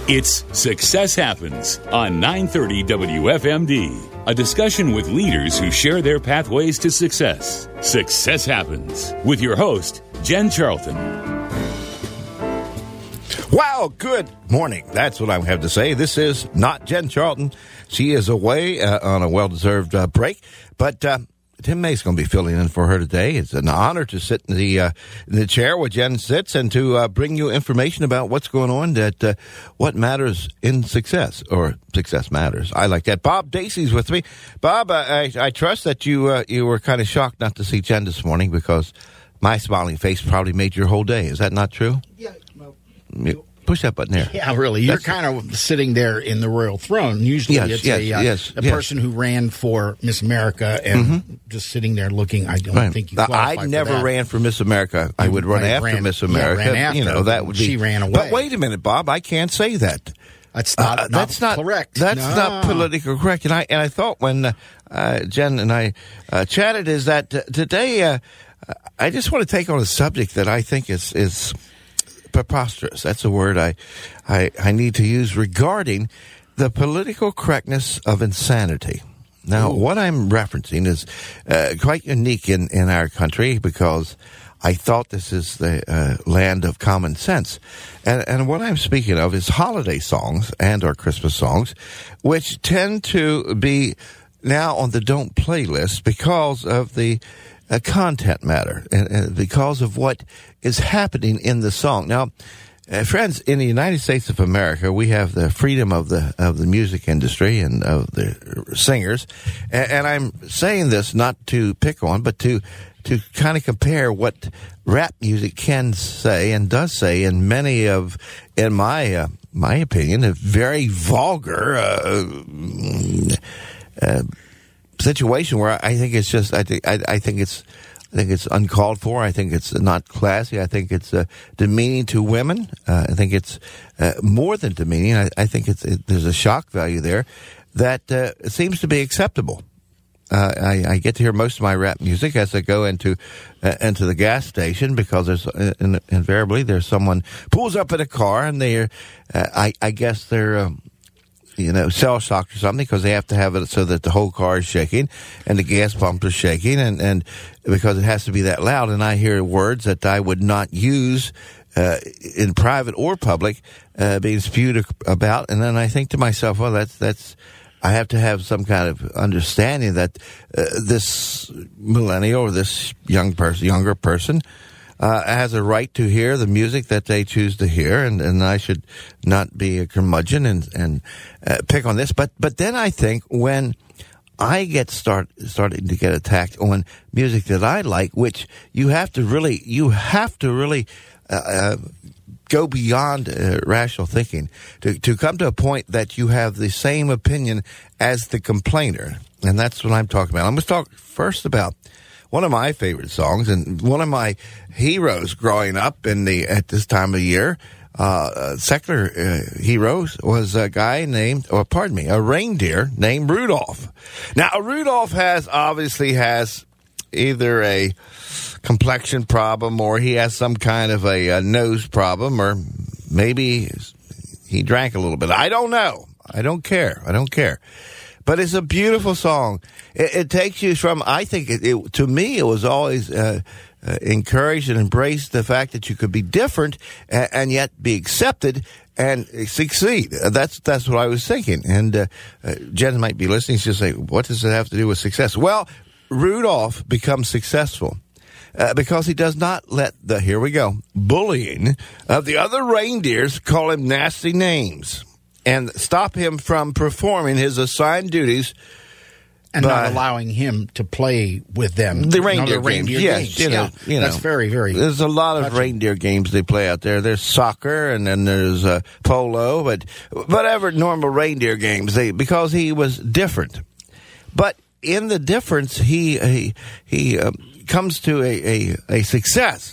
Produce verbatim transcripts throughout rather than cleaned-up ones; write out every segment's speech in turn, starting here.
It's Success Happens on nine thirty W F M D. A discussion with leaders who share their pathways to success. Success Happens with your host, Jen Charlton. Wow, good morning. That's what I have to say. This is not Jen Charlton. She is away uh, on a well-deserved uh, break, but uh, Tim May's going to be filling in for her today. It's an honor to sit in the uh, in the chair where Jen sits and to uh, bring you information about what's going on, that uh, what matters in success, or success matters. I like that. Bob Dacey's with me. Bob, uh, I, I trust that you uh, you were kind of shocked not to see Jen this morning, because my smiling face probably made your whole day. Is that not true? Yeah, well, you, push that button there. Yeah, really. You're That's, kind of sitting there in the royal throne. Usually yes, it's yes, a, uh, yes, a yes. person who ran for Miss America and mm-hmm. just sitting there looking. I don't right. think you qualify I never for that. ran for Miss America. I would run right, after ran, Miss America. Yeah, ran after you know, that would be. She ran away. But wait a minute, Bob. I can't say that. That's not, uh, not that's not correct. That's no. not politically correct. And I and I thought when uh, uh, Jen and I uh, chatted is that uh, today uh, I just want to take on a subject that I think is is preposterous. That's a word I I, I need to use regarding the political correctness of insanity. Now, Ooh. what I'm referencing is uh, quite unique in, in our country, because I thought this is the uh, land of common sense. And, and what I'm speaking of is holiday songs and or Christmas songs, which tend to be now on the don't play list because of the uh, content matter, and, and because of what is happening in the song. Now, uh, friends, in the United States of America, we have the freedom of the of the music industry and of the singers. And, and I'm saying this not to pick on, but to to kind of compare what rap music can say and does say in many of, in my uh, my opinion, a very vulgar uh, uh, situation where I think it's just I think I, I think it's I think it's uncalled for. I think it's not classy. I think it's uh, demeaning to women. Uh, I think it's uh, more than demeaning. I, I think it's it, there's a shock value there that uh, seems to be acceptable. Uh, I, I get to hear most of my rap music as I go into uh, into the gas station, because there's uh, in, invariably there's someone pulls up in a car and they're uh, I, I guess they're um, you know cell shocked or something, because they have to have it so that the whole car is shaking and the gas pump is shaking, and, and because it has to be that loud. And I hear words that I would not use uh, in private or public uh, being spewed about, and then I think to myself, well, that's that's. I have to have some kind of understanding that uh, this millennial or this young person, younger person, uh, has a right to hear the music that they choose to hear, and, and I should not be a curmudgeon and and uh, pick on this. But but then I think when I get start starting to get attacked on music that I like, which you have to really you have to really. Uh, uh, go beyond uh, rational thinking to, to come to a point that you have the same opinion as the complainer. And that's what I'm talking about. I'm going to talk first about one of my favorite songs and one of my heroes growing up in the at this time of year. Uh, secular uh, heroes was a guy named, or pardon me, a reindeer named Rudolph. Now, Rudolph has obviously has either a complexion problem, or he has some kind of a, a nose problem, or maybe he drank a little bit. I don't know. I don't care. I don't care. But it's a beautiful song. It, it takes you from, I think, it, it, to me, it was always uh, uh, encouraged and embraced the fact that you could be different and, and yet be accepted and succeed. Uh, that's that's what I was thinking. And uh, uh, Jen might be listening. She'll say, what does it have to do with success? Well, Rudolph becomes successful uh, because he does not let the, here we go, bullying of the other reindeers call him nasty names and stop him from performing his assigned duties. And not allowing him to play with them. The reindeer, no, the reindeer games, games. yes. You know, yeah, you know, that's very, very... There's a lot of touching. reindeer games they play out there. There's soccer, and then there's uh, polo, but whatever normal reindeer games, they because he was different. But in the difference, he he, he um, comes to a, a, a success,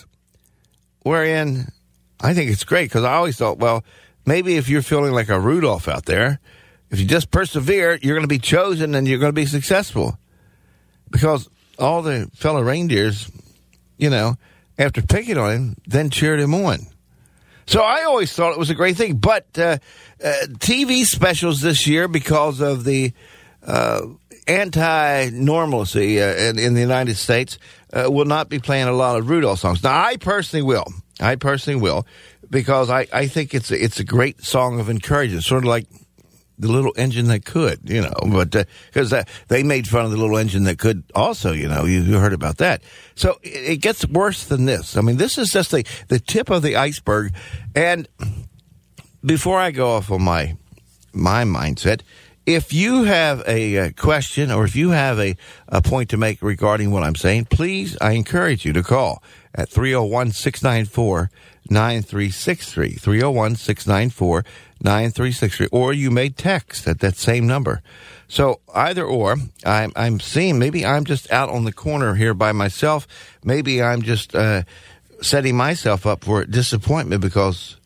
wherein I think it's great, because I always thought, well, maybe if you're feeling like a Rudolph out there, if you just persevere, you're going to be chosen and you're going to be successful. Because all the fellow reindeers, you know, after picking on him, then cheered him on. So I always thought it was a great thing. But uh, uh, T V specials this year, because of the uh, anti-normalcy uh, in, in the United States, uh, will not be playing a lot of Rudolph songs. Now, I personally will. I personally will, because I, I think it's a, it's a great song of encouragement, sort of like the little engine that could, you know, but because uh, they made fun of the little engine that could also, you know, you, you heard about that. So it, it gets worse than this. I mean, this is just the, the tip of the iceberg. And before I go off on my my mindset, if you have a, a question or if you have a, a point to make regarding what I'm saying, please, I encourage you to call at three oh one, six nine four, nine three six three, three oh one, six nine four, nine three six three, or you may text at that same number. So either or, I'm, I'm seeing, maybe I'm just out on the corner here by myself. Maybe I'm just uh, setting myself up for disappointment because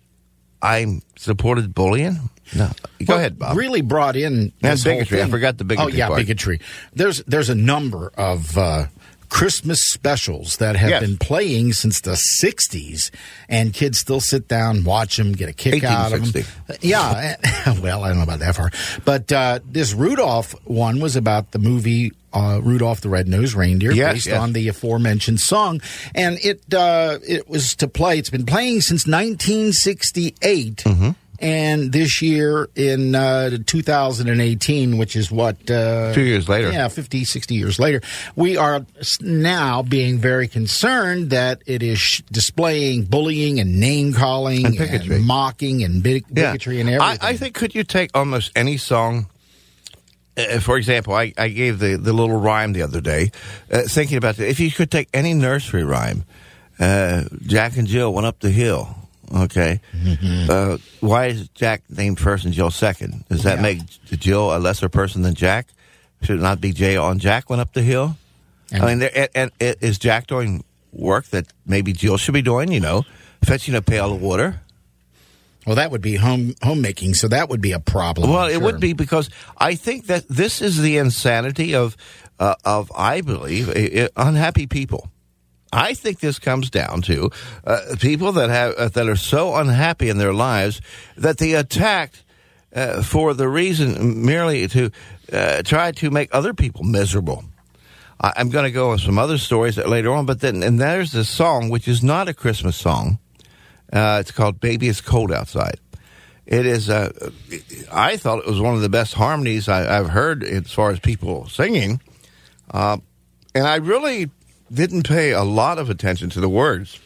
I supported bullying. No, go well, ahead, Bob. Really brought in That's this whole bigotry. thing. I forgot the bigotry. Oh yeah, part. bigotry. There's there's a number of uh, Christmas specials that have yes. been playing since the sixties, and kids still sit down, watch them, get a kick out of them. Yeah, well, I don't know about that far, but uh, this Rudolph one was about the movie uh, Rudolph the Red-Nosed Reindeer, yes, based yes. on the aforementioned song, and it uh, it was to play. It's been playing since nineteen sixty-eight. Mm-hmm. And this year in uh, two thousand eighteen, which is what? Uh, Two years later. Yeah, fifty, sixty years later. We are now being very concerned that it is sh- displaying bullying and name-calling and, and mocking and big- bigotry yeah. and everything. I, I think, could you take almost any song? Uh, for example, I, I gave the, the little rhyme the other day, uh, thinking about it. If you could take any nursery rhyme, uh, Jack and Jill went up the hill. Okay. Mm-hmm. Uh, why is Jack named first and Jill second? Does that yeah. make Jill a lesser person than Jack? Should it not be Jill on Jack went up the hill? And I mean, there, and, and is Jack doing work that maybe Jill should be doing? You know, fetching a pail of water. Well, that would be home homemaking, so that would be a problem. Well, I'm it sure. would be, because I think that this is the insanity of, uh, of I believe, uh, uh, unhappy people. I think this comes down to uh, people that have uh, that are so unhappy in their lives that they attack uh, for the reason merely to uh, try to make other people miserable. I, I'm going to go on some other stories later on, but then and there's this song which is not a Christmas song. Uh, it's called "Baby It's Cold Outside." It is. Uh, I thought it was one of the best harmonies I, I've heard as far as people singing, uh, and I really didn't pay a lot of attention to the words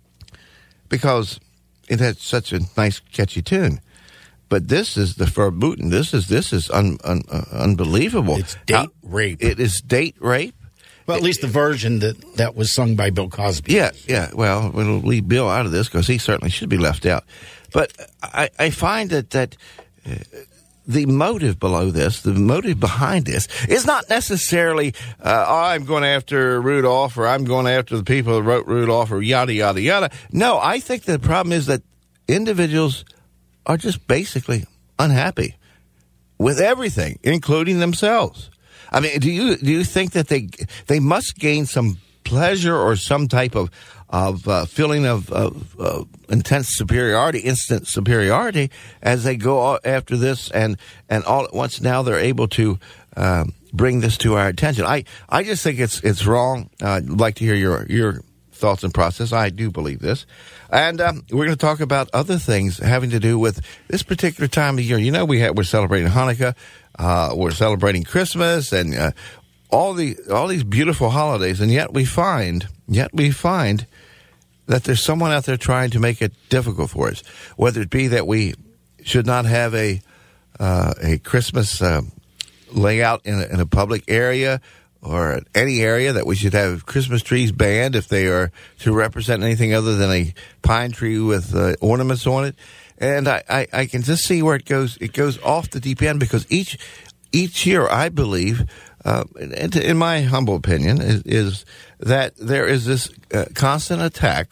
because it had such a nice, catchy tune. But this is the verboten. This is this is un, un, uh, unbelievable. It's date How, rape. It is date rape. Well, at least the version that, that was sung by Bill Cosby. Yeah, yeah. Well, we'll leave Bill out of this because he certainly should be left out. But I, I find that that. Uh, The motive below this, the motive behind this, is not necessarily, uh, oh, I'm going after Rudolph, or I'm going after the people that wrote Rudolph, or yada, yada, yada. No, I think the problem is that individuals are just basically unhappy with everything, including themselves. I mean, do you do you think that they they must gain some pleasure or some type of of uh, feeling of, of uh, intense superiority, instant superiority, as they go after this, and, and all at once now they're able to um, bring this to our attention. I, I just think it's it's wrong. Uh, I'd like to hear your your thoughts and process. I do believe this. And um, we're going to talk about other things having to do with this particular time of year. You know, we have, we're celebrating Hanukkah, uh, we're celebrating Christmas, and uh, all the all these beautiful holidays, and yet we find, yet we find that there's someone out there trying to make it difficult for us. Whether it be that we should not have a uh, a Christmas uh, layout in a, in a public area or any area, that we should have Christmas trees banned if they are to represent anything other than a pine tree with uh, ornaments on it. And I, I, I can just see where it goes. It goes off the deep end because each each year, I believe, uh, in, in my humble opinion, is, is that there is this uh, constant attack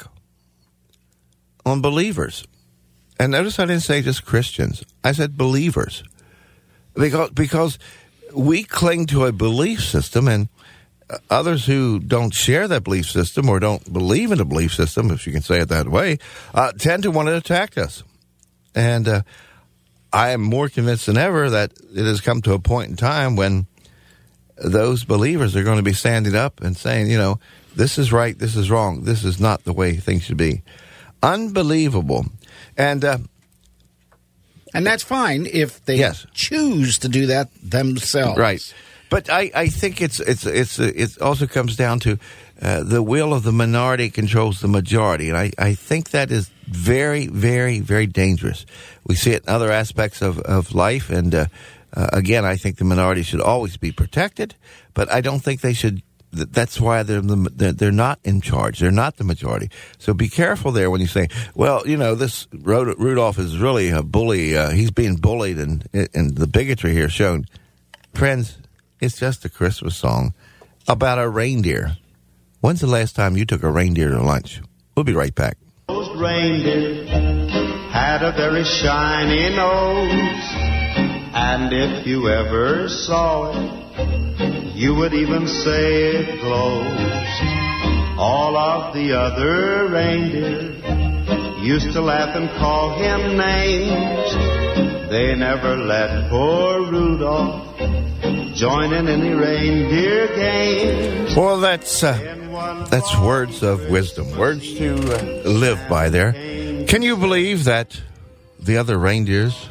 on believers. And notice I didn't say just Christians. I said believers. Because because we cling to a belief system, and others who don't share that belief system or don't believe in the belief system, if you can say it that way, uh, tend to want to attack us. And uh, I am more convinced than ever that it has come to a point in time when those believers are going to be standing up and saying, you know, this is right, this is wrong, this is not the way things should be. Unbelievable. And uh, and that's fine if they yes. choose to do that themselves. Right. But I, I think it's it's it's it also comes down to uh, the will of the minority controls the majority, and I, I think that is very, very, very dangerous. We see it in other aspects of, of life, and uh, uh, again, I think the minority should always be protected, but I don't think they should. That's why they're the, they're not in charge. They're not the majority. So be careful there when you say, well, you know, this Rudolph is really a bully. Uh, he's being bullied, and and the bigotry here shown. Friends, it's just a Christmas song about a reindeer. When's the last time you took a reindeer to lunch? We'll be right back. Those reindeer had a very shiny nose, and if you ever saw it, you would even say it glows. All of the other reindeer used to laugh and call him names. They never let poor Rudolph join in any reindeer games. Well, that's uh, that's words of wisdom, words to uh, live by there. Can you believe that the other reindeers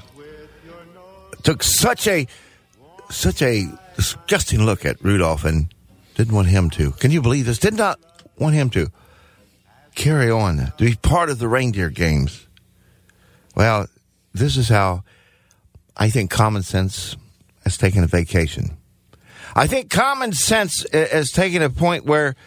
took such a such a disgusting look at Rudolph and didn't want him to? Can you believe this? Did not want him to carry on, to be part of the reindeer games. Well, this is how I think common sense has taken a vacation. I think common sense has taken a point where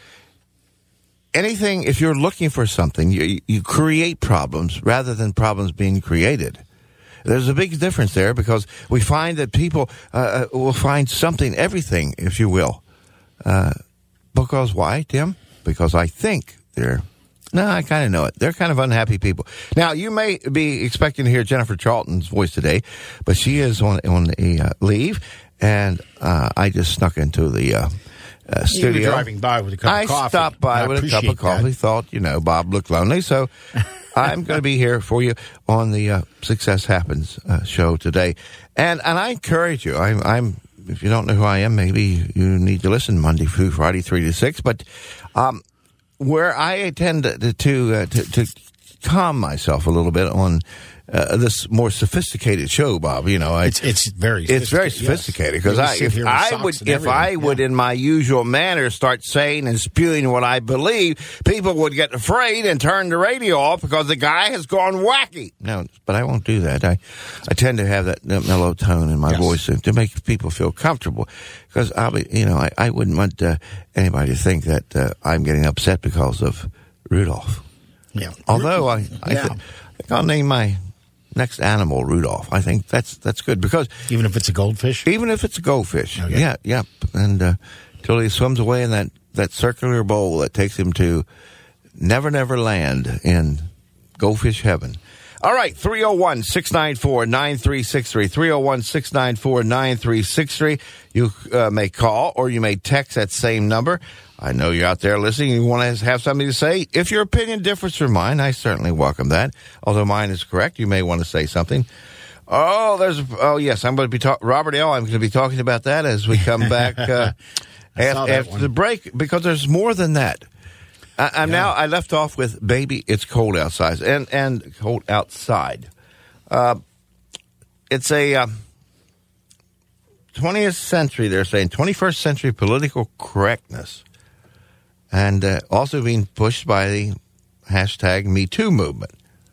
anything, if you're looking for something, you, you create problems rather than problems being created. There's a big difference there because we find that people uh, will find something, everything, if you will. Uh, because why, Tim? Because I think they're, no, I kind of know it. They're kind of unhappy people. Now, you may be expecting to hear Jennifer Charlton's voice today, but she is on, on a uh, leave, and uh, I just snuck into the uh, uh, studio. You were driving by with a cup I of coffee. I stopped by I with a cup of coffee, that. thought, you know, Bob looked lonely, so I'm going to be here for you on the uh, Success Happens uh, show today. And and I encourage you, I'm, I'm, if you don't know who I am, maybe you need to listen Monday through Friday, three to six, but um, where I tend to to, uh, to to calm myself a little bit on uh, this more sophisticated show, Bob. You know, I, it's it's very it's very sophisticated because yes. I if I would if I would yeah. in my usual manner start saying and spewing what I believe, people would get afraid and turn the radio off because the guy has gone wacky. No, but I won't do that. I I tend to have that mellow tone in my yes. voice to make people feel comfortable. Because I'll be, you know, I, I wouldn't want uh, anybody to think that uh, I'm getting upset because of Rudolph. Yeah. Although I, I, yeah. th- I think I'll name my next animal Rudolph. I think that's that's good because even if it's a goldfish, even if it's a goldfish, okay. yeah, yeah, and uh, till he swims away in that, that circular bowl that takes him to Never Never Land in goldfish heaven. All right, three oh one, six nine four, nine three six three, three oh one, six nine four, nine three six three. You uh, may call or you may text that same number. I know you're out there listening. You want to have something to say. If your opinion differs from mine, I certainly welcome that. Although mine is correct, you may want to say something. Oh, there's, oh yes, I'm going to be talking, Robert L., I'm going to be talking about that as we come back uh, after, after the break, because there's more than that. I, I'm yeah. now. I left off with "Baby, It's Cold Outside" and and cold outside. Uh, it's a uh, twentieth century. They're saying twenty-first century political correctness, and uh, also being pushed by the hashtag Me Too movement.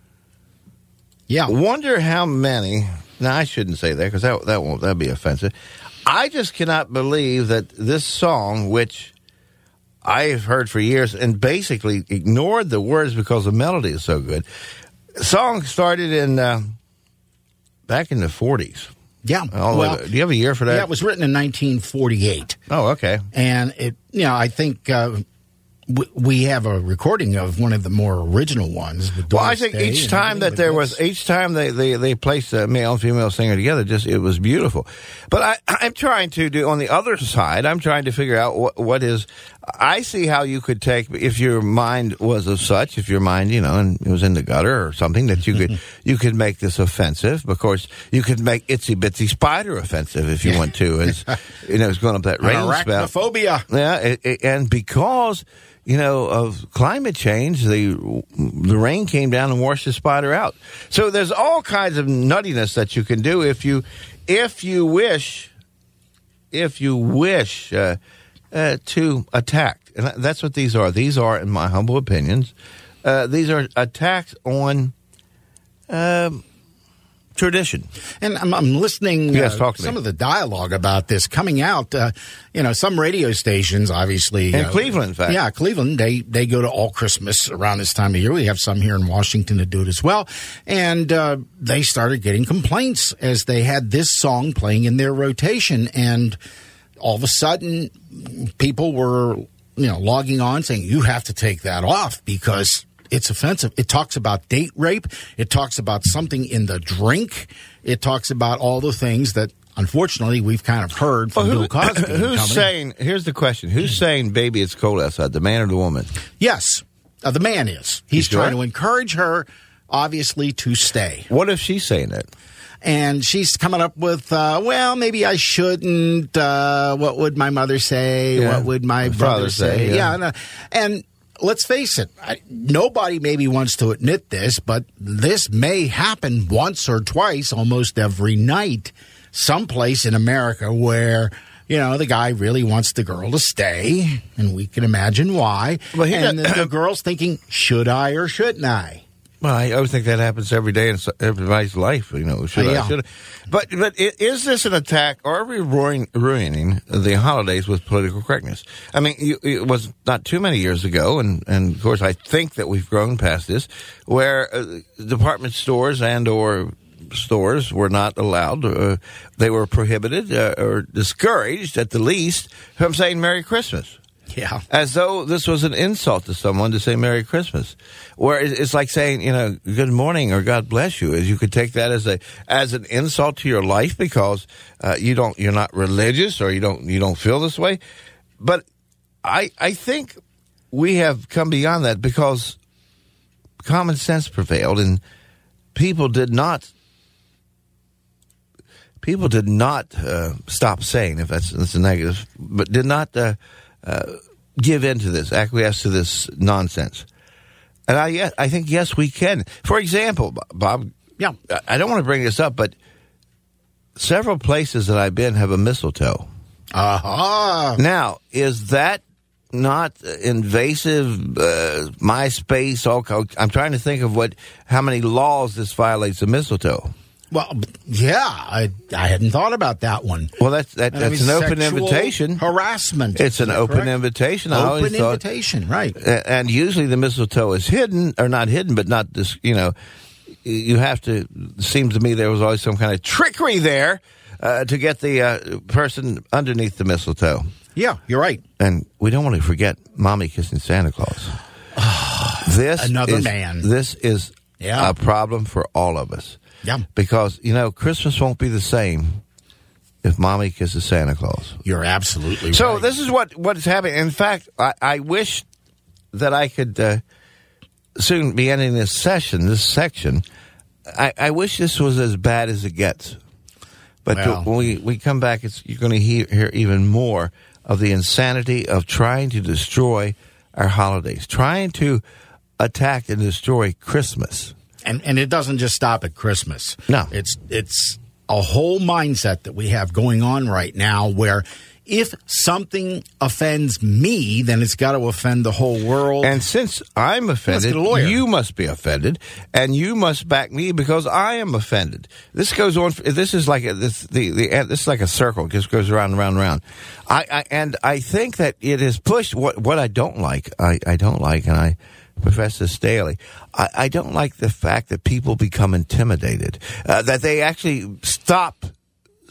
Yeah. Wonder how many. Now I shouldn't say that because that that won't that'd be offensive. I just cannot believe that this song, which I've heard for years and basically ignored the words because the melody is so good. The song started in uh, back in the forties. Yeah. All well, do you have a year for that? Yeah, it was written in nineteen forty-eight. Oh, okay. And it, you know, I think uh, we have a recording of one of the more original ones. With well, I think Day each time that there was, each time they, they, they placed a male and female singer together, just it was beautiful. But I, I'm trying to do, on the other side, I'm trying to figure out what, what is, I see how you could take, if your mind was of such, if your mind, you know, and it was in the gutter or something, that you could, you could make this offensive. Of course, you could make Itsy Bitsy Spider offensive if you want to, as, you know, it's going up that rain spout. Arachnophobia. Yeah, it, it, and because, you know, of climate change, the the rain came down and washed the spider out. So there's all kinds of nuttiness that you can do if you if you wish if you wish uh, uh, to attack. And that's what these are. These are, in my humble opinions, uh, these are attacks on um, tradition. And I'm, I'm listening yes, uh, talk to some me. of the dialogue about this coming out. Uh, you know, some radio stations, obviously. In uh, Cleveland, in fact. Yeah, Cleveland, they, they go to All Christmas around this time of year. We have some here in Washington that do it as well. And uh, they started getting complaints as they had this song playing in their rotation. And all of a sudden, people were, you know, logging on saying, you have to take that off because it's offensive. It talks about date rape. It talks about something in the drink. It talks about all the things that, unfortunately, we've kind of heard from well, who, Bill Cosby. Who's saying, here's the question, who's saying, baby, it's cold outside, the man or the woman? Yes, uh, the man is. He's sure? trying to encourage her, obviously, to stay. What if she's saying it? And she's coming up with, uh, well, maybe I shouldn't. Uh, what would my mother say? Yeah. What would my My brother father say? say, yeah. yeah and, uh, and let's face it, I, nobody maybe wants to admit this, but this may happen once or twice almost every night someplace in America where, you know, the guy really wants the girl to stay, and we can imagine why. Well, and got, the, the girl's thinking, should I or shouldn't I? Well, I always think that happens every day in everybody's life. You know, should yeah. I? Should I? But but is this an attack, or are we ruin, ruining the holidays with political correctness? I mean, you, it was not too many years ago, and, and of course, I think that we've grown past this, where uh, department stores and or stores were not allowed. Uh, they were prohibited uh, or discouraged, at the least, from saying Merry Christmas. Yeah. As though this was an insult to someone to say Merry Christmas. Where it's like saying, you know, good morning or God bless you. As you could take that as a as an insult to your life because uh, you don't you're not religious or you don't you don't feel this way. But I I think we have come beyond that because common sense prevailed and people did not people did not uh, stop saying, if that's, that's a negative, but did not uh, Uh, give in to this, acquiesce to this nonsense. And I, yeah, I think, yes, we can. For example, Bob, yeah, I don't want to bring this up, but several places that I've been have a mistletoe. Uh-huh. Now, is that not invasive, uh, MySpace? All, I'm trying to think of what, how many laws this violates the mistletoe. Well, yeah, I I hadn't thought about that one. Well, that's that, And that's I mean, an open invitation. Harassment. It's an open correct? invitation. I Open always thought, invitation, right? And usually the mistletoe is hidden, or not hidden, but not this. You know, you have to. It seems to me there was always some kind of trickery there uh, to get the uh, person underneath the mistletoe. Yeah, you're right. And we don't want to forget Mommy kissing Santa Claus. This Another is, man. This is Yeah. a problem for all of us. Yeah. Because, you know, Christmas won't be the same if Mommy kisses Santa Claus. You're absolutely so right. this is what, what is happening. In fact, I, I wish that I could uh, soon be ending this session, this section. I, I wish this was as bad as it gets. But Well. when we, we come back, it's, you're going to hear, hear even more of the insanity of trying to destroy our holidays, trying to attack and destroy Christmas. And and it doesn't just stop at Christmas. No. It's it's a whole mindset that we have going on right now where if something offends me, then it's got to offend the whole world. And since I'm offended, get a lawyer. you must be offended, and you must back me because I am offended. This goes on. This is like a, this the, the this is like a circle. It just goes around and round and round. I, I and I think that it has pushed what what I don't like. I, I don't like, and I profess this daily. I, I don't like the fact that people become intimidated, uh, that they actually stop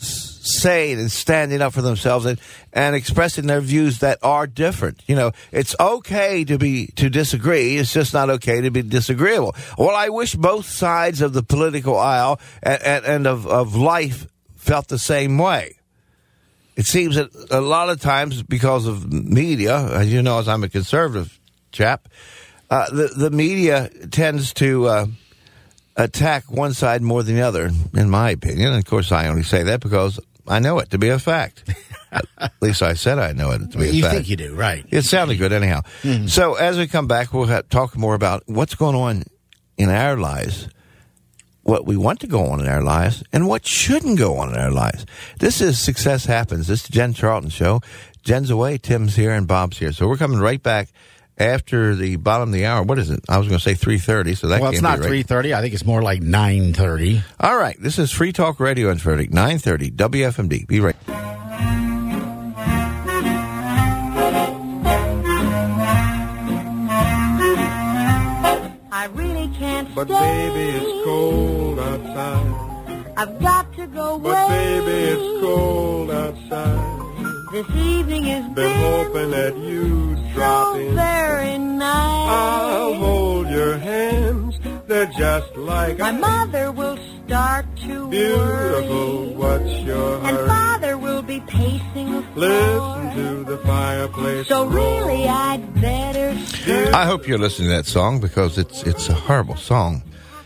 saying and standing up for themselves and, and expressing their views that are different. You know, it's okay to be to disagree. It's just not okay to be disagreeable. Well, I wish both sides of the political aisle and, and, and of, of life felt the same way. It seems that a lot of times, because of media, as you know, as I'm a conservative chap, uh, the, the media tends to uh, attack one side more than the other, in my opinion. And, of course, I only say that because I know it to be a fact. At least I said I know it to be a you fact. You think you do, right. It sounded good anyhow. Mm-hmm. So as we come back, we'll have, talk more about what's going on in our lives, what we want to go on in our lives, and what shouldn't go on in our lives. This is Success Happens. This is the Jen Charlton Show. Jen's away, Tim's here, and Bob's here. So we're coming right back after the bottom of the hour. What is it? I was going to say three thirty, so that well, can't it's not be right. three thirty. I think it's more like nine thirty. All right. This is Free Talk Radio in Frederick, nine thirty, W F M D. Be right back. I really can't But stay. baby, it's cold outside. I've got to go away. But baby, it's cold outside. This evening has Been been hoping that you'd drop so in. very nice. I'll hold your hands. They're just like My ice. mother will start to Beautiful, worry, what's your and hurry? father will be pacing the floor. Listen to the fireplace So roar. really, I'd better start. I hope you're listening to that song because it's it's a horrible song.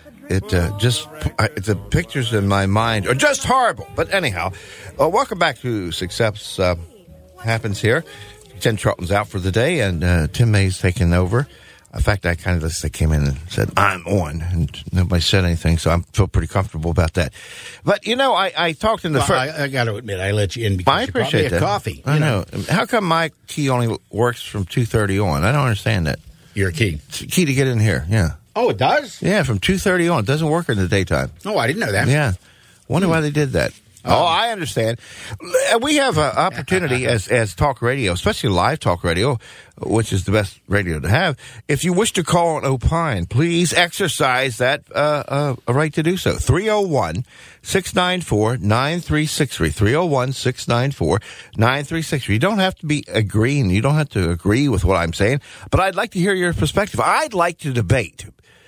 It uh, just I, the pictures in my mind are just horrible. But anyhow, uh, welcome back to Success uh, Happens here. Jen Charlton's out for the day, and uh, Tim May's taking over. In fact, I kind of just came in and said, I'm on, and nobody said anything, so I feel pretty comfortable about that. But, you know, I, I talked in the Well, first... I, I got to admit, I let you in because I you appreciate brought me that. a coffee. I you know. How come my key only works from two thirty on? I don't understand that. Your key. It's a key to get in here, yeah. Oh, it does? Yeah, from two thirty on. It doesn't work in the daytime. Oh, I didn't know that. Yeah. Wonder why they did that. Oh, I understand. We have an opportunity as as talk radio, especially live talk radio, which is the best radio to have. If you wish to call and opine, please exercise that uh, uh, right to do so. three oh one, six nine four, nine three six three. three oh one, six nine four, nine three six three. You don't have to be agreeing. You don't have to agree with what I'm saying, but I'd like to hear your perspective. I'd like to debate.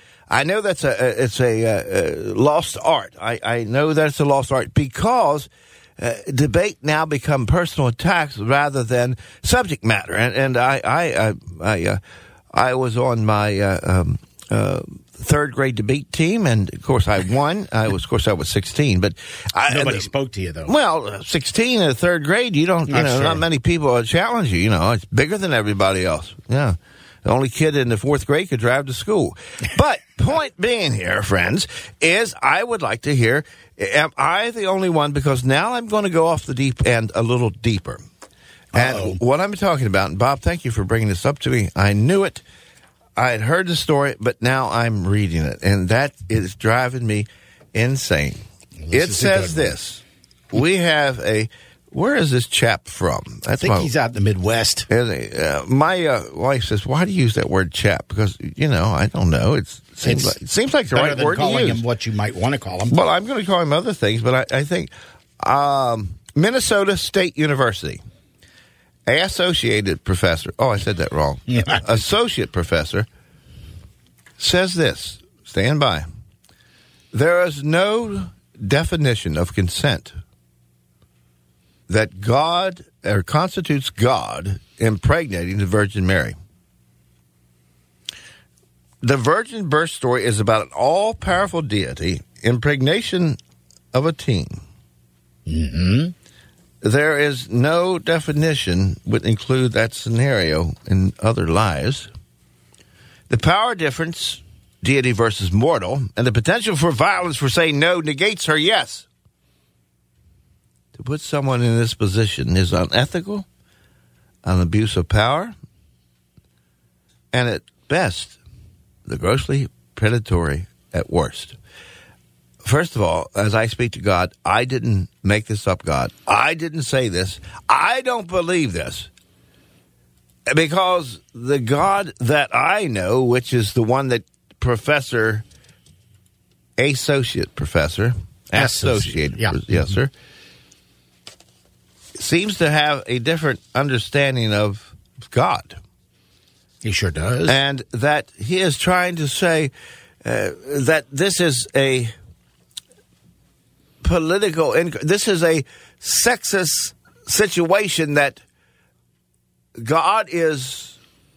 I know that's a, it's a, a, a lost art. I, I know that it's a lost art because uh, debate now become personal attacks rather than subject matter. And, and I, I, I, I, uh, I was on my uh, um, uh, third grade debate team, and of course I won. I was, of course, I was sixteen, but I, Nobody uh, spoke to you, though. Well, sixteen in the third grade, you don't, you That's know, true. not many people challenge you. You know, it's bigger than everybody else. Yeah. The only kid in the fourth grade could drive to school. But point being here, friends, is I would like to hear, am I the only one? Because now I'm going to go off the deep end a little deeper. And Uh-oh. what I'm talking about, and Bob, thank you for bringing this up to me. I knew it. I had heard the story, but now I'm reading it. And that is driving me insane. This It is a says good one. this. We have a... Where is this chap from? I That's think my, he's out in the Midwest. uh, my uh, wife says, "Why do you use that word chap?" Because you know, I don't know. It's, it seems It's like it seems like the Better right than word to calling use. him what you might want to call him. Well, I'm going to call him other things, but I, I think um, Minnesota State University, a associated professor. Oh, I said that wrong. Yeah. Associate professor says this. Stand by. There is no definition of consent that God or constitutes God impregnating the Virgin Mary. The virgin birth story is about an all-powerful deity, impregnation of a teen. Mm-hmm. There is no definition would include that scenario in other lives. The power difference, deity versus mortal, and the potential for violence for saying no negates her yes. To put someone in this position is unethical, an abuse of power, and at best, the grossly predatory at worst. First of all, as I speak to God, I didn't make this up, God. I didn't say this. I don't believe this. Because the God that I know, which is the one that Professor, Associate Professor, Associate, Associated, yeah. yes, sir, seems to have a different understanding of God. He sure does. And that he is trying to say uh, that this is a political, inc- this is a sexist situation that God is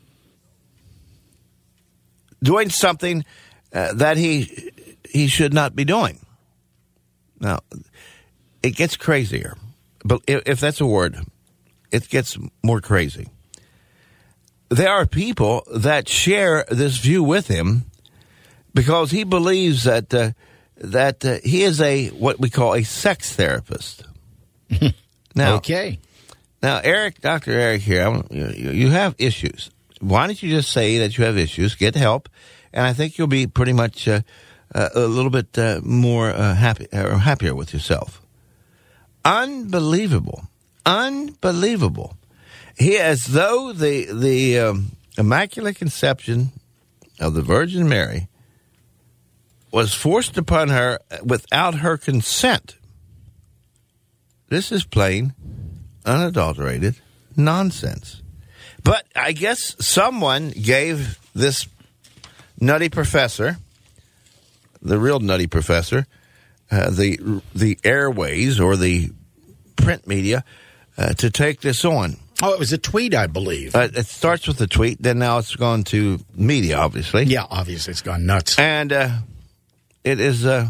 doing something uh, that he he should not be doing. Now, it gets crazier. But if, if that's a word, it gets more crazy. There are people that share this view with him because he believes that uh, that uh, he is a what we call a sex therapist. Now, okay. Now, Eric, Doctor Eric here, I'm, you, you have issues. Why don't you just say that you have issues, get help, and I think you'll be pretty much uh, uh, a little bit uh, more uh, happy or happier with yourself. Unbelievable, unbelievable. He, as though the the um, Immaculate Conception of the Virgin Mary was forced upon her without her consent. This is plain, unadulterated nonsense. But I guess someone gave this nutty professor, the real nutty professor, uh, the the airways or the print media uh, to take this on. Oh, it was a tweet, I believe. Uh, it starts with a tweet, then now it's gone to media, obviously. Yeah, obviously it's gone nuts. And uh, it is, uh,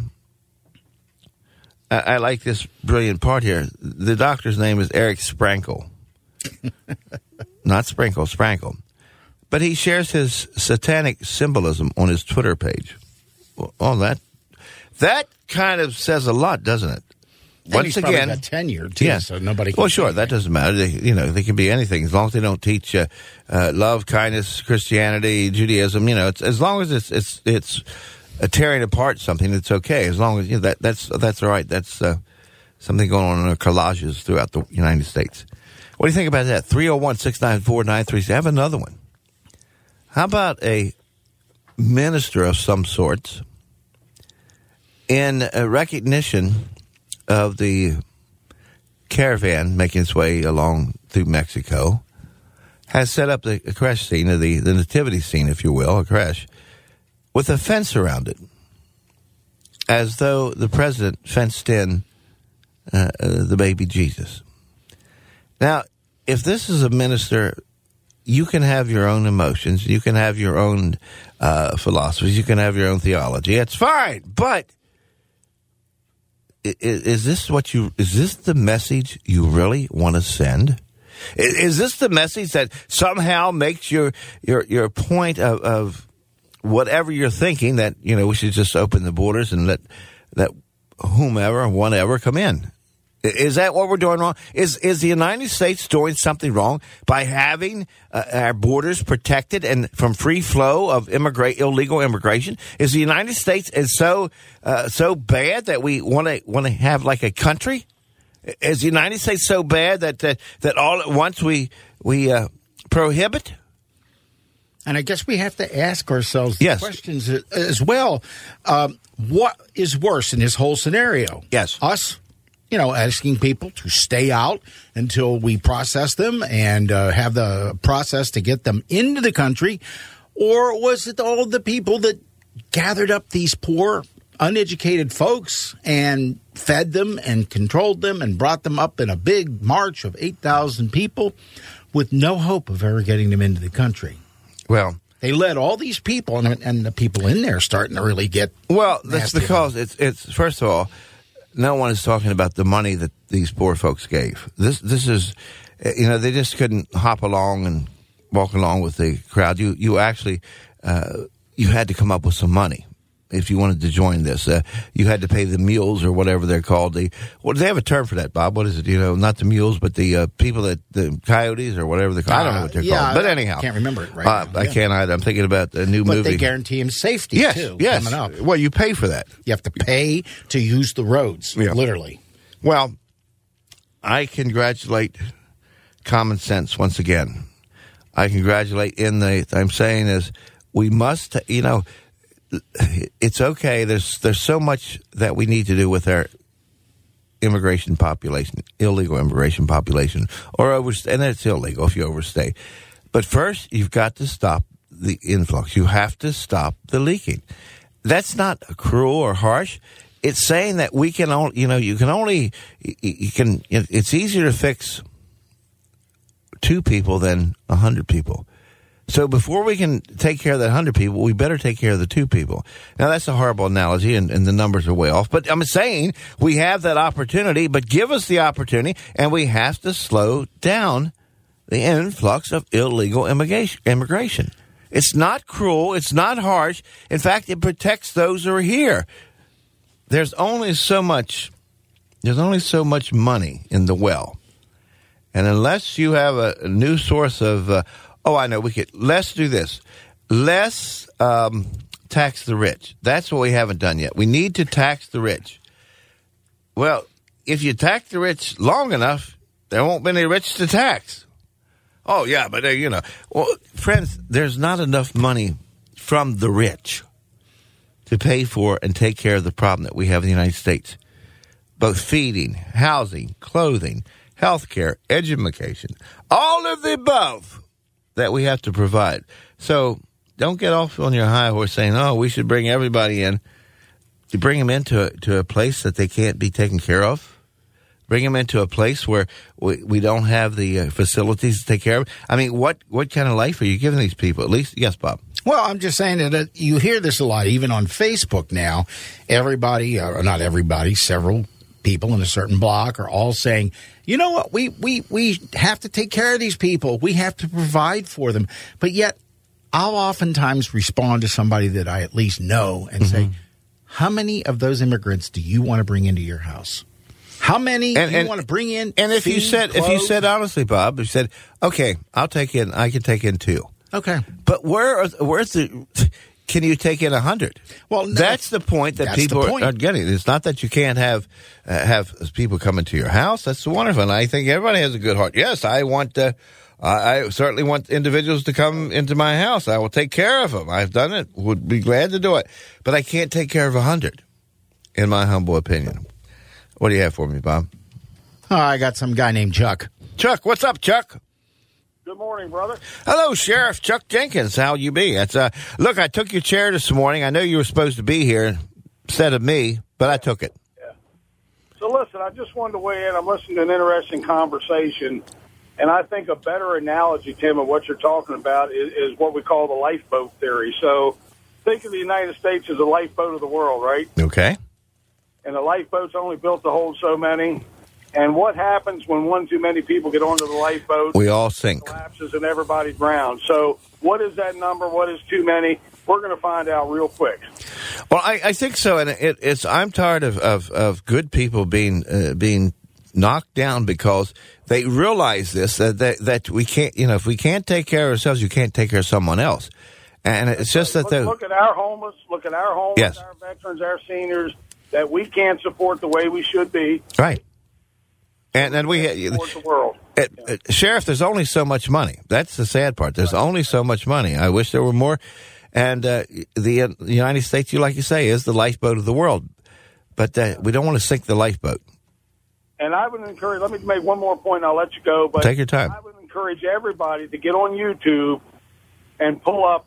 I, I like this brilliant part here. The doctor's name is Eric Sprankle. Not Sprinkle, Sprankle. But he shares his satanic symbolism on his Twitter page. Oh, that, that kind of says a lot, doesn't it? And Once he's probably again, got tenure too, yeah. so nobody can well, sure, that doesn't matter. They, you know, they can be anything as long as they don't teach uh, uh, love, kindness, Christianity, Judaism. You know, it's, as long as it's it's it's uh, tearing apart something, it's okay. As long as you know, that that's that's all right. That's uh, something going on in our collages throughout the United States. What do you think about that? three oh one, six nine four, nine three six. I have another one. How about a minister of some sorts in a recognition of the caravan making its way along through Mexico, has set up the creche scene, or the, the nativity scene, if you will, a creche, with a fence around it, as though the president fenced in uh, uh, the baby Jesus. Now, if this is a minister, you can have your own emotions, you can have your own uh, philosophies, you can have your own theology. It's fine, but Is, is this what you? Is this the message you really want to send? Is, is this the message that somehow makes your your your point of, of whatever you're thinking, that you know we should just open the borders and let let whomever, whatever come in? Is that what we're doing wrong? Is is the United States doing something wrong by having uh, our borders protected and from free flow of immigrate illegal immigration? Is the United States is so uh, so bad that we want to want to have like a country? Is the United States so bad that that, that all at once we we uh, prohibit? And I guess we have to ask ourselves the yes. questions as well. Um, what is worse in this whole scenario? Yes, us. You know, asking people to stay out until we process them and uh, have the process to get them into the country? Or was it all the people that gathered up these poor, uneducated folks and fed them and controlled them and brought them up in a big march of eight thousand people with no hope of ever getting them into the country? Well, they led all these people, and, and the people in there starting to really get well. That's because it's it's first of all, no one is talking about the money that these poor folks gave. This this is, you know, they just couldn't hop along and walk along with the crowd. You you actually uh, you had to come up with some money if you wanted to join this. Uh, you had to pay the mules or whatever they're called. The well, they have a term for that, Bob. What is it? You know, not the mules, but the uh, people that the coyotes or whatever they're called. Uh, I don't know what they're yeah, called. But anyhow, I can't remember it right uh, now. I Yeah. can't either. I'm thinking about a new but movie. But they guarantee him safety, yes, too, yes. coming up. Well, you pay for that. You have to pay to use the roads, yeah. literally. Well, I congratulate common sense once again. I congratulate in the, I'm saying is we must, you know, it's okay. There's there's so much that we need to do with our immigration population, illegal immigration population, or over, and it's illegal if you overstay. But first, you've got to stop the influx. You have to stop the leaking. That's not cruel or harsh. It's saying that we can only, you know, you can only, you can, it's easier to fix two people than a hundred people. So before we can take care of that hundred people, we better take care of the two people. Now, that's a horrible analogy, and, and the numbers are way off. But I'm saying we have that opportunity, but give us the opportunity, and we have to slow down the influx of illegal immigration. immigration. It's not cruel. It's not harsh. In fact, it protects those who are here. There's only so much, there's only so much money in the well. And unless you have a, a new source of, uh, oh, I know, we could, let's do this. Let's um, tax the rich. That's what we haven't done yet. We need to tax the rich. Well, if you tax the rich long enough, there won't be any rich to tax. Oh, yeah, but, uh, you know, well, friends, there's not enough money from the rich to pay for and take care of the problem that we have in the United States. Both feeding, housing, clothing, health care, education, all of the above that we have to provide. So don't get off on your high horse saying, oh, we should bring everybody in. You bring them into to a place that they can't be taken care of. Bring them into a place where we, we don't have the uh, facilities to take care of. I mean, what, what kind of life are you giving these people? At least, yes, Bob. Well, I'm just saying that uh, you hear this a lot, even on Facebook now. Everybody, or not everybody, several people in a certain block are all saying, you know what, we, we, we have to take care of these people. We have to provide for them. But yet, I'll oftentimes respond to somebody that I at least know and mm-hmm. say, how many of those immigrants do you want to bring into your house? How many and, do you and, want to bring in? And if feed, you said, clothes? if you said honestly, Bob, you said, okay, I'll take in, I can take in two. Okay, but where, are, where's the? Can you take in a hundred? Well, no, that's the point that people are, are getting. It's not that you can't have uh, have people come into your house. That's wonderful, and I think everybody has a good heart. Yes, I want. Uh, I certainly want individuals to come into my house. I will take care of them. I've done it. Would be glad to do it, but I can't take care of a hundred, in my humble opinion. What do you have for me, Bob? Oh, I got some guy named Chuck. Chuck, what's up, Chuck? Good morning, brother. Hello, Sheriff Chuck Jenkins. How you be? It's, uh, look, I took your chair this morning. I know you were supposed to be here instead of me, but I took it. Yeah. So, listen, I just wanted to weigh in. I'm listening to an interesting conversation, and I think a better analogy, Tim, of what you're talking about is, is what we call the lifeboat theory. So, think of the United States as a lifeboat of the world, right? Okay. And the lifeboat's only built to hold so many. And what happens when one too many people get onto the lifeboat? We all sink. Collapses and everybody drowns. So what is that number? What is too many? We're going to find out real quick. Well, I, I think so. And it, it's I'm tired of, of, of good people being uh, being knocked down because they realize this, that, that that we can't, you know, if we can't take care of ourselves, you can't take care of someone else. And it's just that look, look at our homeless, look at our homeless, yes. our veterans, our seniors that we can't support the way we should be. Right. And then we, the world. Uh, uh, Sheriff, there's only so much money. That's the sad part. There's only so much money. I wish there were more. And uh, the, uh, the United States, you like you say, is the lifeboat of the world. But uh, we don't want to sink the lifeboat. And I would encourage, let me make one more point and I'll let you go. But take your time. I would encourage everybody to get on YouTube and pull up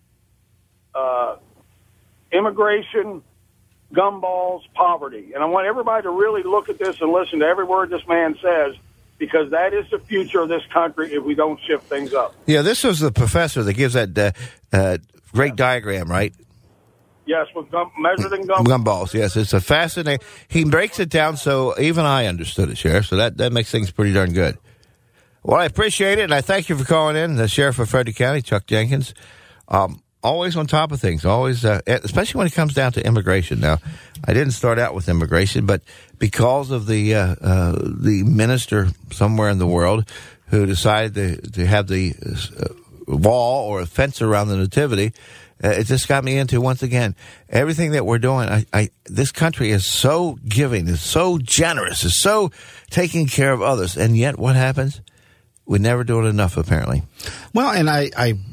uh, immigration, gumballs, poverty. And I want everybody to really look at this and listen to every word this man says, because that is the future of this country if we don't shift things up. Yeah, this was the professor that gives that uh, uh, great diagram, right? Yes, with gum, measured in gumballs. Gumballs, yes. It's a fascinating. He breaks it down so even I understood it, Sheriff, so that, that makes things pretty darn good. Well, I appreciate it, and I thank you for calling in, the Sheriff of Frederick County, Chuck Jenkins. Um, Always on top of things, always, uh, especially when it comes down to immigration. Now, I didn't start out with immigration, but because of the uh, uh, the minister somewhere in the world who decided to, to have the uh, wall or a fence around the nativity, uh, it just got me into, once again, everything that we're doing. I, I, this country is so giving, is so generous, is so taking care of others, and yet what happens? We never do it enough, apparently. Well, and I, I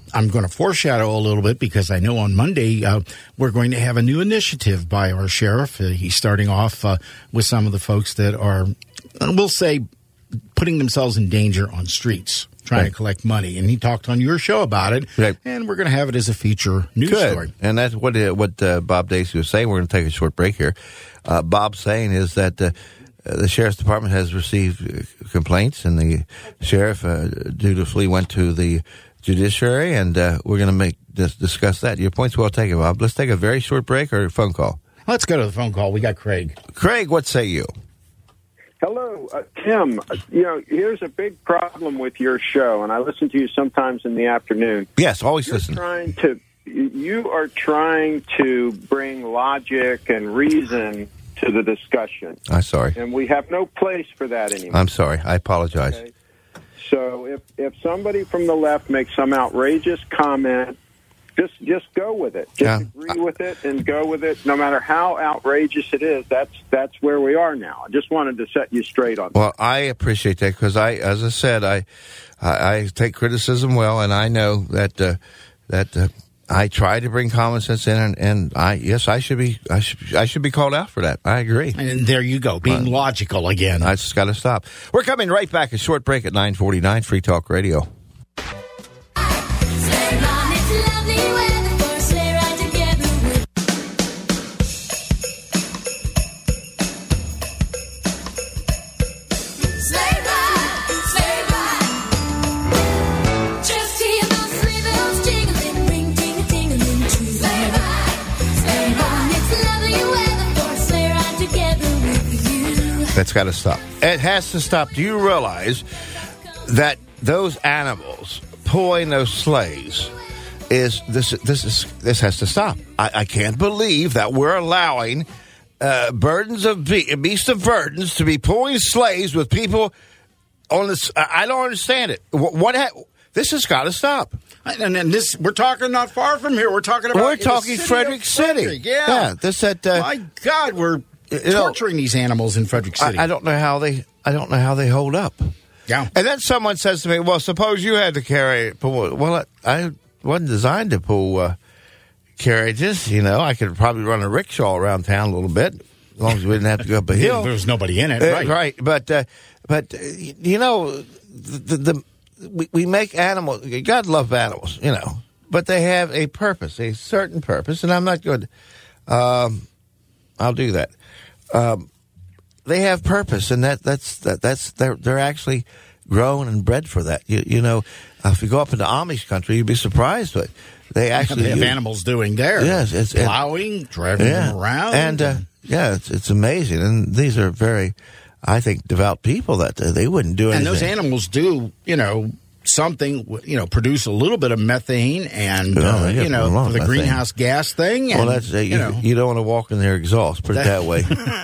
I'm going to foreshadow a little bit because I know on Monday uh, we're going to have a new initiative by our sheriff. Uh, he's starting off uh, with some of the folks that are, we'll say, putting themselves in danger on streets, trying right. to collect money. And he talked on your show about it, right. and we're going to have it as a feature news Good. story. And that's what uh, what uh, Bob Dacey was saying. We're going to take a short break here. Uh, Bob's saying is that uh, the Sheriff's Department has received uh, complaints, and the sheriff uh, dutifully went to the judiciary, and uh, we're going to make dis- discuss that. Your point's well taken, Bob. Let's take a very short break or a phone call. Let's go to the phone call. We got Craig. Craig, what say you? Hello, uh, Tim. Uh, you know, here's a big problem with your show, and I listen to you sometimes in the afternoon. Yes, always You're listen. Trying to, you are trying to bring logic and reason to the discussion. I'm sorry. And we have no place for that anymore. I'm sorry. I apologize. Okay? So if, if somebody from the left makes some outrageous comment, just just go with it. Just yeah. agree with it and go with it. No matter how outrageous it is, that's that's where we are now. I just wanted to set you straight on that. Well, I appreciate that because I, as I said, I I, I take criticism well, and I know that uh, that uh, I try to bring common sense in, and, and I yes, I should be I should I should be called out for that. I agree. And there you go, being uh, logical again. I just got to stop. We're coming right back. A short break at nine forty-nine. Free Talk Radio. That's got to stop. It has to stop. Do you realize that those animals pulling those sleighs is this? This is this has to stop. I, I can't believe that we're allowing uh, burdens of be- beasts of burdens to be pulling sleighs with people on this. I don't understand it. What? what ha- this has got to stop. And then this, we're talking not far from here. We're talking about we're talking Frederick City. Frederick, yeah, yeah. This that. Uh, My God, we're. You torturing know, these animals in Frederick City. I, I don't know how they. I don't know how they hold up. Yeah. And then someone says to me, "Well, suppose you had to carry pull." Well, I, I wasn't designed to pull uh, carriages. You know, I could probably run a rickshaw around town a little bit, as long as we didn't have to go up a hill. There was nobody in it, uh, right? Right. But uh, but uh, you know, the, the, the we, we make animals. God love animals, you know, but they have a purpose, a certain purpose, and I'm not good. Um, I'll do that. Um, they have purpose, and that that's that, that's they're they're actually grown and bred for that. You you know, uh, if you go up into Amish country, you'd be surprised, but they actually they have use, animals doing there. Yes, it's plowing, and, driving yeah, them around, and uh, yeah, it's it's amazing. And these are very, I think, devout people that uh, they wouldn't do anything. And those animals do, you know. Something, you know, produce a little bit of methane and, no, uh, you know, for the methane. greenhouse gas thing. And, well, that's, uh, you, you, know. you don't want to walk in their exhaust, put it that way.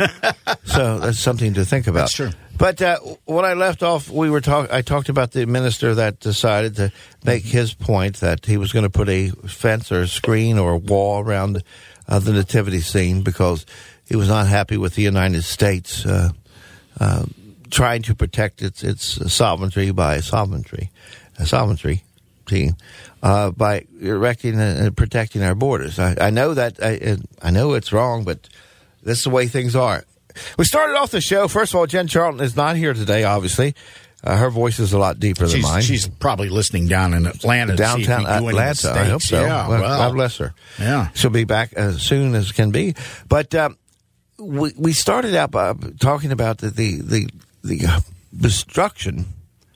So that's something to think about. That's true. But uh, when I left off, we were talk- I talked about the minister that decided to make his point that he was going to put a fence or a screen or a wall around uh, the nativity scene because he was not happy with the United States uh, uh, trying to protect its its sovereignty by sovereignty, a sovereignty team uh, by erecting and protecting our borders. I, I know that I, I know it's wrong, but this is the way things are. We started off the show. First of all, Jen Charlton is not here today. Obviously, uh, her voice is a lot deeper she's, than mine. She's probably listening down in Atlanta, downtown to see if we do Atlanta. I hope so. Yeah, well, well, God bless her. Yeah, she'll be back as soon as can be. But um, we we started out by talking about the the. the the uh, destruction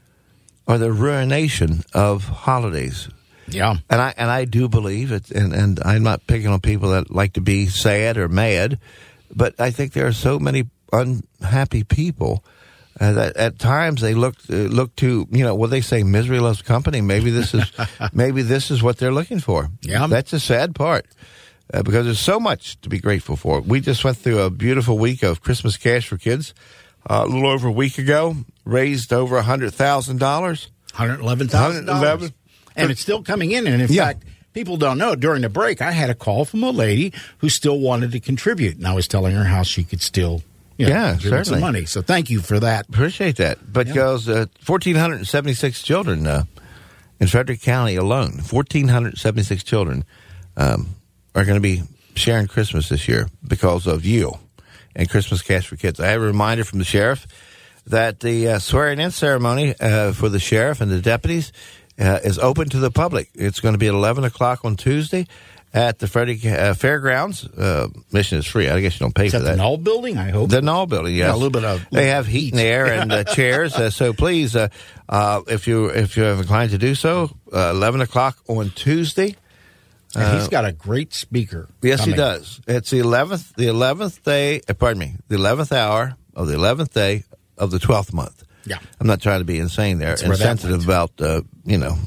or the ruination of holidays. Yeah. And I and I do believe it, and, and I'm not picking on people that like to be sad or mad, but I think there are so many unhappy people uh, that at times they look uh, look to, you know, what they say, misery loves company. Maybe this is maybe this is what they're looking for. Yeah. That's a sad part. Uh, because there's so much to be grateful for. We just went through a beautiful week of Christmas cash for kids. Uh, a little over a week ago, raised over one hundred thousand dollars. one hundred eleven thousand dollars. And it's still coming in. And in yeah. fact, people don't know, during the break, I had a call from a lady who still wanted to contribute. And I was telling her how she could still you know, yeah, give some money. So thank you for that. Because uh, one thousand four hundred seventy-six children uh, in Frederick County alone, one thousand four hundred seventy-six children um, are going to be sharing Christmas this year because of you and Christmas Cash for Kids. I have a reminder from the sheriff that the uh, swearing-in ceremony uh, for the sheriff and the deputies uh, is open to the public. It's going to be at eleven o'clock on Tuesday at the Frederick uh, Fairgrounds. Uh, admission is free. I guess you don't pay Is for that that. the Knoll building, I hope? The Knoll building, yes. Yeah, a little bit of... They have heat and air and uh, chairs, uh, so please, uh, uh, if you if you're inclined to do so, uh, eleven o'clock on Tuesday. And Uh, he's got a great speaker. Yes, coming. he does. It's the eleventh, the eleventh day. Uh, pardon me, the eleventh hour of the eleventh day of the twelfth month. Yeah, I'm not trying to be insane there, That's where that insensitive about uh, you know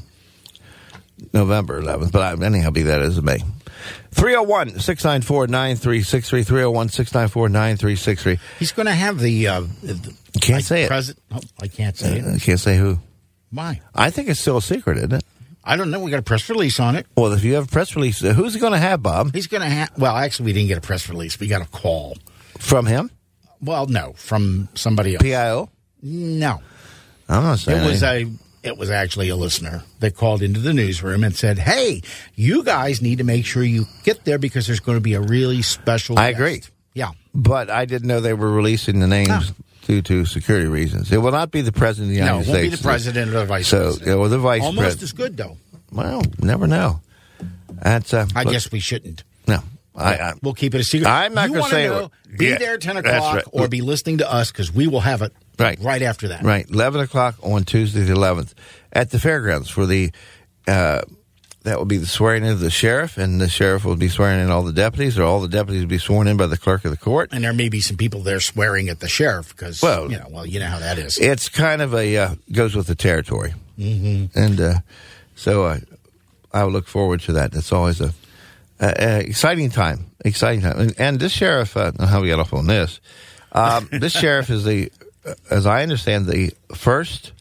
November eleventh, but I, anyhow, be that as it may. three oh one, six nine four, nine three six three, three oh one, six nine four, nine three six three. He's going to have the... Uh, the can't like say it. President, oh, I can't say Uh, it. I can't say who. Why? I think it's still a secret, isn't it? I don't know. We got a press release on it. Well, if you have a press release, uh, who's he going to have, Bob? He's going to have... Well, actually, we didn't get a press release. We got a call. From him? Well, no, from somebody else. P I O? No. I'm not saying It was anything. a... It was actually a listener that called into the newsroom and said, hey, you guys need to make sure you get there because there's going to be a really special I guest. agree. Yeah. But I didn't know they were releasing the names No. due to security reasons. It will not be the president of the No, United it won't States. be the president or the vice so, president. yeah, or the vice Almost president. as good, though. Well, never know. That's. Uh, I but- guess we shouldn't. No. I, I, We'll keep it a secret. I'm not You gonna wanna say know, it. Be Yeah, there at ten that's o'clock right. or be listening to us because we will have it Right. right after that. Right, eleven o'clock on Tuesday the eleventh at the fairgrounds for the. Uh, that will be the swearing in of the sheriff, and the sheriff will be swearing in all the deputies, or all the deputies will be sworn in by the clerk of the court. And there may be some people there swearing at the sheriff because, Well, you know, well, you know how that is. It's kind of a uh, goes with the territory, mm-hmm. and uh, so I, I will look forward to that. It's always a, a, a exciting time, exciting time. And, and this sheriff, uh, I don't know how we got off on this. Um, this sheriff is the, as I understand, the first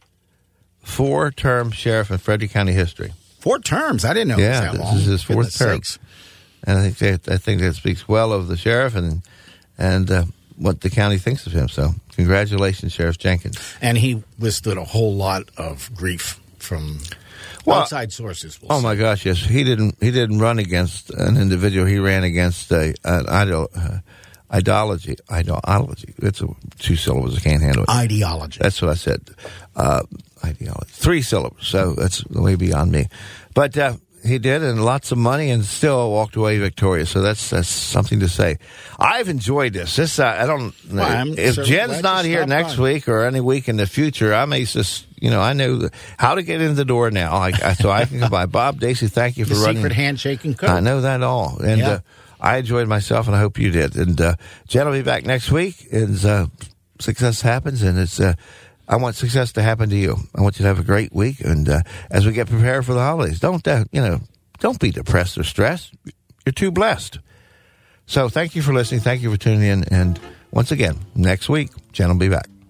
four-term sheriff in Frederick County history. Four terms. I didn't know Yeah, it was that this long. is his fourth Goodness term. sakes. And I think that I think that speaks well of the sheriff and and uh, what the county thinks of him. So, congratulations, Sheriff Jenkins. And he withstood a whole lot of grief from Well, outside sources. We'll Oh say. my gosh! Yes, he didn't. He didn't run against an individual. He ran against a an idol, uh, ideology. Ideology. It's a, two syllables. I can't handle it. Ideology. That's what I said. Uh, ideology. Three syllables. So that's way beyond me. But uh, he did, and lots of money, and still walked away victorious. So that's that's something to say. I've enjoyed this. This uh, I don't. Well, I'm if certainly Jen's glad not you here stopped next by. week or any week in the future, I may just. You know, I know the, how to get in the door now, I, I, so I can come by. Bob Dacey, thank you for The running. secret handshake and code. I know that all, and Yeah. uh, I enjoyed myself, and I hope you did. And uh, Jen will be back next week. And uh, success happens, and it's. Uh, I want success to happen to you. I want you to have a great week, and uh, as we get prepared for the holidays, don't uh, you know? Don't be depressed or stressed. You're too blessed. So, thank you for listening. Thank you for tuning in, and once again, next week, Jen will be back.